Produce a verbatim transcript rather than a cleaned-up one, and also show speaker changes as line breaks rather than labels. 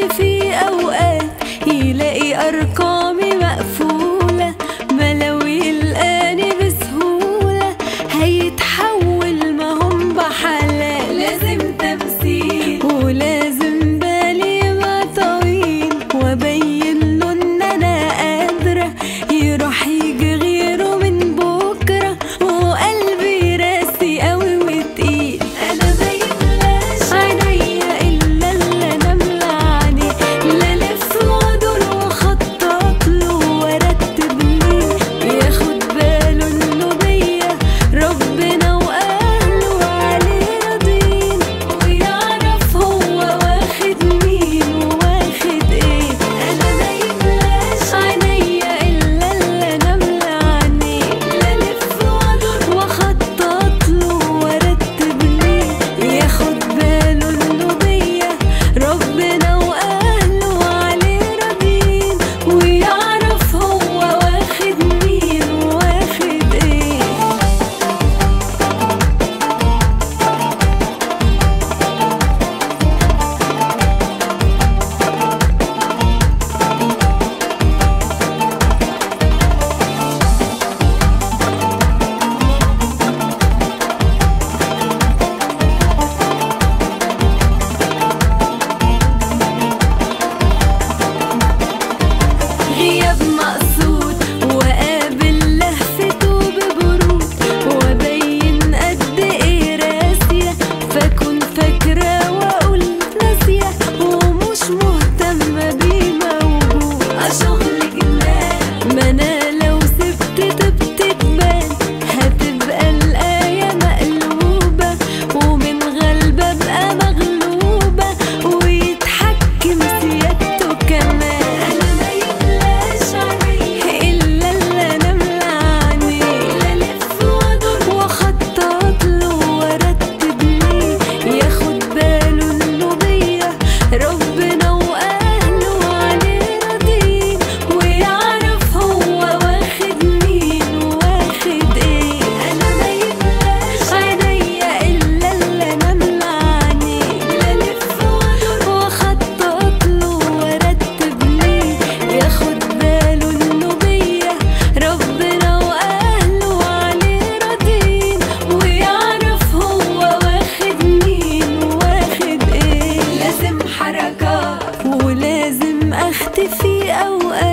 في أوقات يلاقي أرقامي مقفولة، ما لو يلقاني بسهولة هيتحول، ما هم بحلال. لازم تمثيل ولازم بالي يبقى طويل، وأبين له إن أنا قادرة، يروح يجي غيره من بكرة، وقلبي راسي قوي وتقيل. أنا ميبقاش عينيا إلا اللي أنا ملعني، لا ألف وأدور وأخطط له وأرتب ليه، ياخد باله إنه بيا ربنا وأهله عليه راضيين، ويعرف هو واخد مين وواخد إيه. أنا ميبقاش عينيا إلا اللي أنا ملعني، لا ألف وأدور وأخطط له وأرتب ليه، ياخد باله إنه بيا ربنا وأهله عليه راضيين، ويعرف هو واخد مين وواخد إيه. غياب مقصود وقابل لهفته ببرود، وأبين قد إيه راسية، فأكون فاكرة وأقول ناسية، ومش مهتمة بيه موجود. أشغل جنان ما أنا لو سبت طبت تبان، هتبقى الآية مقلوبة، ومن غلبة أبقى مغلوبة، ويتحكم سيادته كمان. أنا ميبقاش عليا إلا اللي أنا ملعني، لا ألف وأدور وأخطط له وأرتب ليه، ياخد باله إنه بيا ربنا وأهله عليه راضيين، ويعرف هو واخد مين وواخد إيه. أنا ميبقاش عينيا إلا اللي أنا ملعني، لا ألف وأدور وأخطط له وأرتب ليه، ياخد باله إنه بيا ربنا وأهله عليه راضيين، ويعرف هو واخد مين وواخد إيه. لازم حركات ولازم أختفي أوقات،